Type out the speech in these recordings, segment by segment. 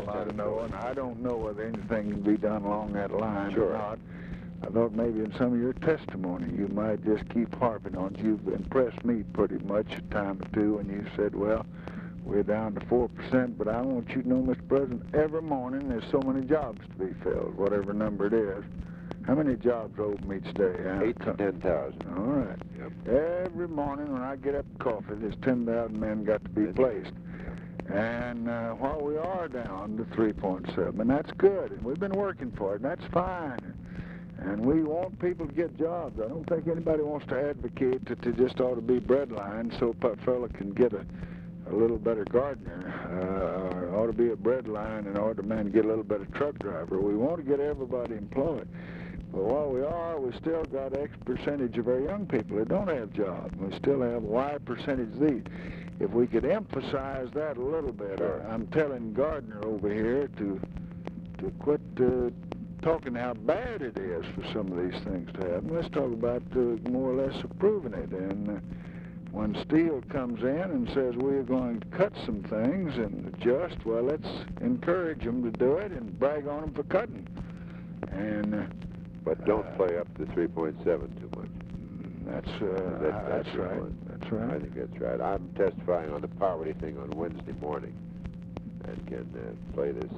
Well, I of know, doing and it. I don't know whether anything can be done along that line Sure. or not. I thought maybe in some of your testimony you might just keep harping on it. You've impressed me pretty much a time or two when you said, well, we're down to 4%, but I want you to know, Mr. President, every morning there's so many jobs to be filled, whatever number it is. How many jobs open each day? 8 to 10,000. All right. Yep. Every morning when I get up to coffee, there's 10,000 men got to be placed. And while we are down to 3.7, and that's good, and we've been working for it, and that's fine. And we want people to get jobs. I don't think anybody wants to advocate that there just ought to be breadlines so a fella can get a little better gardener, or ought to be a breadline in order to man get a little better truck driver. We want to get everybody employed. But while we are, we still got X percentage of our young people that don't have jobs. We still have Y percentage of these. If we could emphasize that a little bit, I'm telling Gardner over here to quit talking how bad it is for some of these things to happen. Let's talk about more or less approving it. And when Steele comes in and says we're going to cut some things and adjust, well, let's encourage them to do it and brag on them for cutting. And but don't play up the 3.7 too much. That's That's right. one. That's right. I think that's right. I'm testifying on the poverty thing on Wednesday morning, and can play this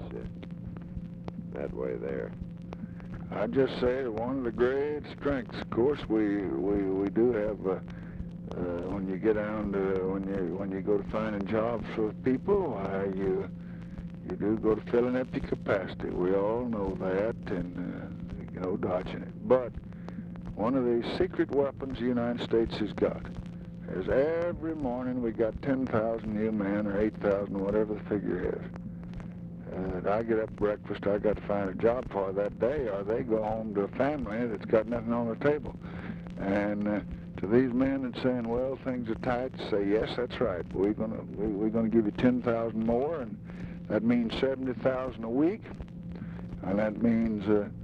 that way there. I just say one of the great strengths. Of course, we do have when you get down to when you go to finding jobs for people, you do go to filling up your capacity. We all know that, and no dodging it. But one of the secret weapons the United States has got is every morning we got 10,000 new men or 8,000, whatever the figure is. I get up breakfast, I got to find a job for that day, or they go home to a family that's got nothing on the table. And to these men that's saying, well, things are tight, say, yes, that's right. We're gonna give you 10,000 more, and that means 70,000 a week, and that means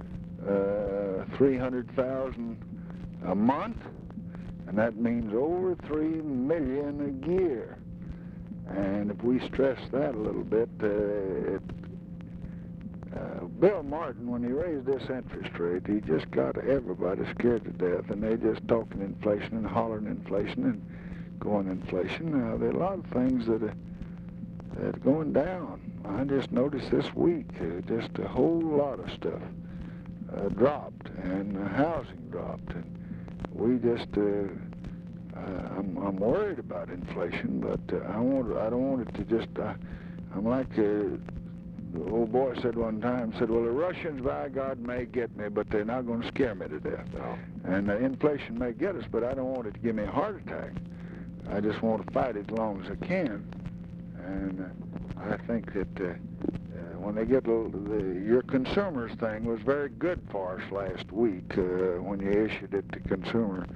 300,000 a month, and that means over 3 million a year. And if we stress that a little bit, Bill Martin, when he raised this interest rate, he just got everybody scared to death, and they just talking inflation and hollering inflation and going inflation. Now, there are a lot of things that are going down. I just noticed this week, just a whole lot of stuff dropped, and housing dropped, and we just, I'm worried about inflation, but I don't want it to just, I'm like the old boy said one time, said, well, the Russians, by God, may get me, but they're not going to scare me to death. No. And inflation may get us, but I don't want it to give me a heart attack. I just want to fight it as long as I can. And I think that when they get your consumers thing was very good for us last week when you issued it to consumer.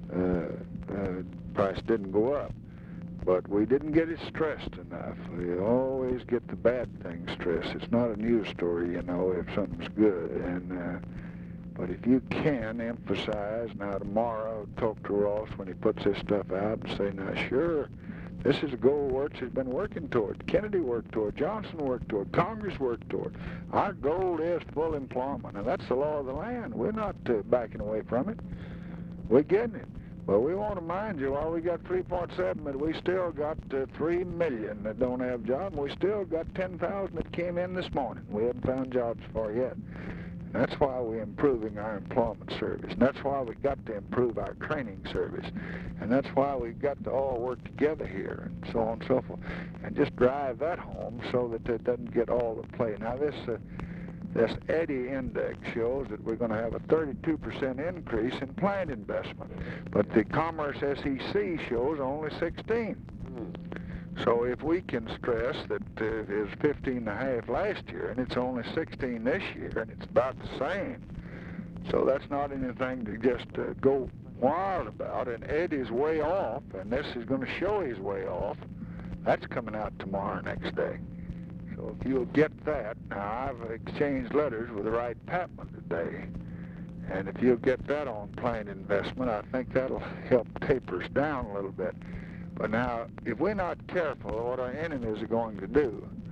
Price didn't go up, but we didn't get it stressed enough. We always get the bad things stressed. It's not a news story, you know, if something's good. And but if you can emphasize, now tomorrow I'll talk to Ross when he puts this stuff out and say, now sure, this is a goal Wirtz has been working toward. Kennedy worked toward, Johnson worked toward, Congress worked toward. Our goal is full employment, and that's the law of the land. We're not backing away from it. We're getting it. Well, we want to mind you, while we got 3.7, but we still got 3 million that don't have jobs. We still got 10,000 that came in this morning. We haven't found jobs for yet. And that's why we're improving our employment service. And that's why we've got to improve our training service. And that's why we've got to all work together here, and so on and so forth. And just drive that home so that it doesn't get all the play. Now, this Eddy index shows that we're going to have a 32% increase in plant investment, but the Commerce SEC shows only 16. So if we can stress that it is 15.5 last year and it's only 16 this year, and it's about the same, so that's not anything to just go wild about. And Eddy's way off, and this is going to show he's way off. That's coming out tomorrow, next day. So if you'll get that, now I've exchanged letters with Wright Patman today, and if you'll get that on plant investment, I think that'll help taper us down a little bit. But now, if we're not careful, what our enemies are going to do,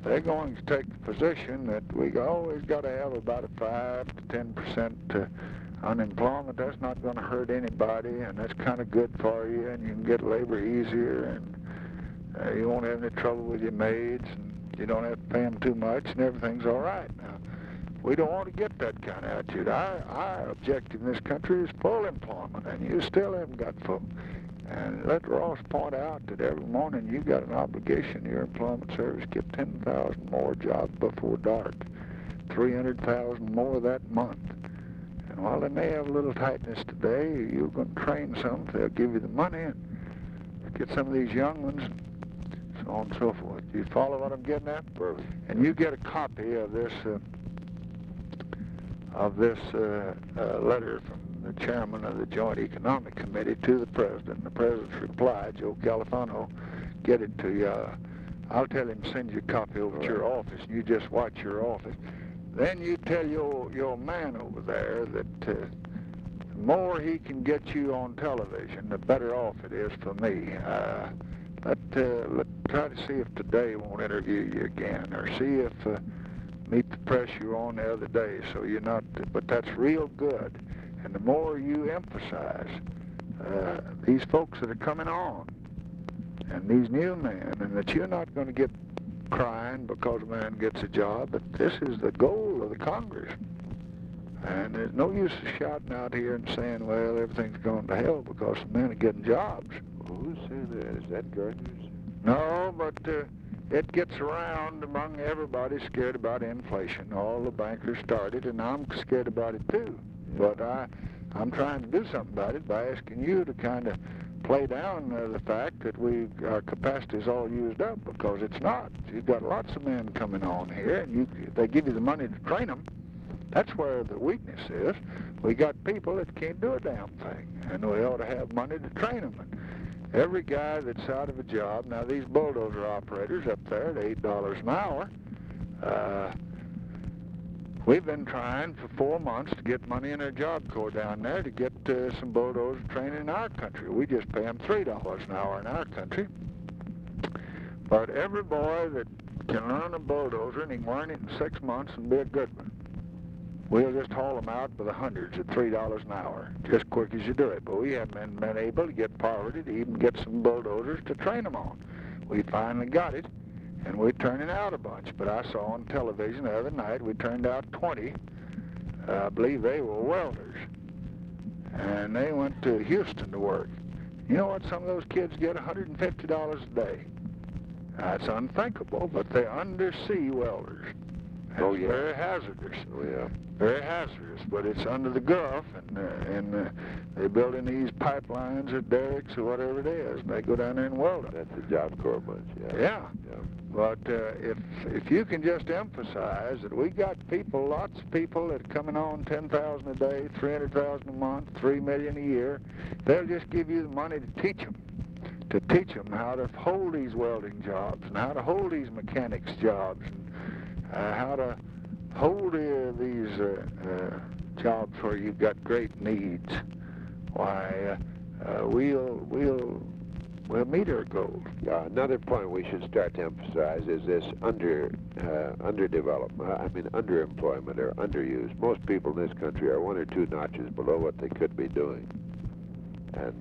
they're going to take the position that we always got to have about a 5 to 10% unemployment. That's not going to hurt anybody, and that's kind of good for you, and you can get labor easier, and you won't have any trouble with your maids, and you don't have to pay them too much, and everything's all right. Now, we don't want to get that kind of attitude. Our objective in this country is full employment, and you still haven't got full. And let Ross point out that every morning you got an obligation. Your employment service get 10,000 more jobs before dark, 300,000 more that month. And while they may have a little tightness today, you're going to train some. They'll give you the money and get some of these young ones, and so on and so forth. Do you follow what I'm getting at? Perfect. And you get a copy of this letter from the chairman of the Joint Economic Committee to the president. The president's reply, Joe Califano, get it to you. I'll tell him to send you a copy over to your office, and you just watch your office. Then you tell your man over there that the more he can get you on television, the better off it is for me. Let's try to see if today won't interview you again, or see if Meet the Press you were on the other day, so you're not, but that's real good. And the more you emphasize these folks that are coming on, and these new men, and that you're not going to get crying because a man gets a job, but this is the goal of the Congress. And there's no use of shouting out here and saying, well, everything's going to hell because the men are getting jobs. Well, who's saying that? Is that Gardner's? No, but it gets around among everybody scared about inflation. All the bankers started, and I'm scared about it too. But I'm trying to do something about it by asking you to kind of play down the fact that our capacity is all used up, because it's not. You've got lots of men coming on here, and they give you the money to train them. That's where the weakness is. We got people that can't do a damn thing, and we ought to have money to train them. And every guy that's out of a job, now these bulldozer operators up there at $8 an hour, we've been trying for 4 months to get money in our Job Corps down there to get some bulldozer training in our country. We just pay them $3 an hour in our country. But every boy that can learn a bulldozer, and he can learn it in 6 months and be a good one, we'll just haul them out by the hundreds at $3 an hour, just quick as you do it. But we haven't been able to get poverty to even get some bulldozers to train them on. We finally got it, and we're turning out a bunch. But I saw on television the other night, we turned out 20. I believe they were welders. And they went to Houston to work. You know what some of those kids get? $150 a day. That's unthinkable, but they're undersea welders. Oh, yeah. Very hazardous. Oh, yeah. Very hazardous, but it's under the Gulf, and they're building these pipelines or derricks or whatever it is, and they go down there and weld them. That's the Job Corps bunch, yeah. Yeah. But if you can just emphasize that we got people, lots of people that are coming on 10,000 a day, 300,000 a month, 3 million a year, they'll just give you the money to teach them how to hold these welding jobs, and how to hold these mechanics jobs, and how to hold these jobs where you've got great needs. Why, we'll meet our goals. Another point we should start to emphasize is this underdevelopment, underemployment or underuse. Most people in this country are 1 or 2 notches below what they could be doing. And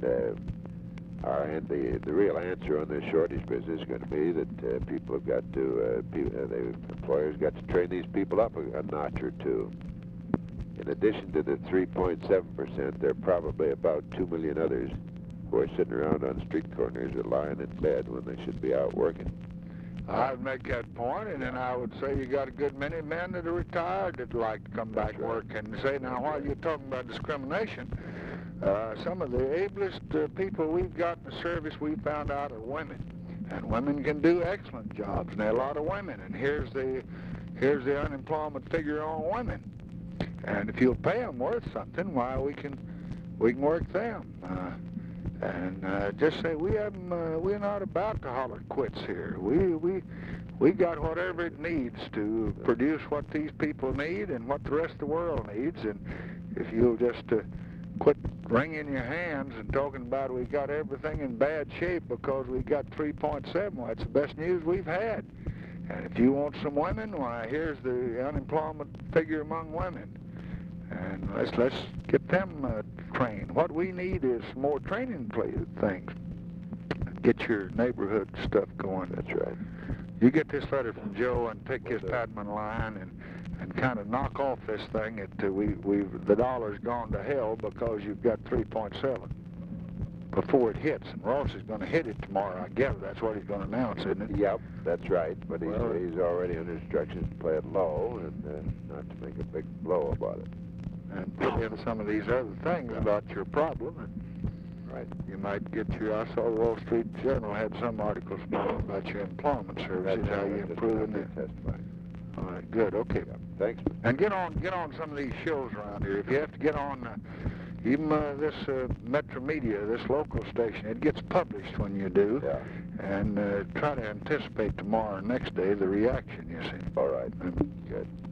the real answer on this shortage business is going to be that people have got to, the employers got to train these people up a notch or 2. In addition to the 3.7%, there are probably about 2 million others who are sitting around on street corners or lying in bed when they should be out working. I'd make that point, and then I would say you got a good many men that are retired that'd like to come back and work. And say, now, while you're talking about discrimination, some of the ablest people we've got in the service, we found out, are women. And women can do excellent jobs, and there are a lot of women. And here's the unemployment figure on women. And if you'll pay them worth something, why, we can work them. And just say we're not about to holler quits here. We got whatever it needs to produce what these people need and what the rest of the world needs. And if you'll just quit wringing your hands and talking about we got everything in bad shape because we got 3.7, well, that's the best news we've had. And if you want some women, why, here's the unemployment figure among women. And let's get them trained. What we need is more training things. Get your neighborhood stuff going. That's right. You get this letter from Joe and take his Padman line and kind of knock off this thing. The dollar's gone to hell because you've got 3.7 before it hits. And Ross is going to hit it tomorrow. I gather that's what he's going to announce, isn't it? Yep, that's right. But he's already under instructions to play it low and not to make a big blow about it. And put in some of these other things about your problem. Right. You might get I saw Wall Street Journal had some articles about your employment services, how you're improving it. Testifying. All right, good, okay. Yeah. Thanks. And get on some of these shows around here. If you have to get on even this Metro Media, this local station, it gets published when you do. Yeah. And try to anticipate tomorrow or next day the reaction, you see. All right. Good.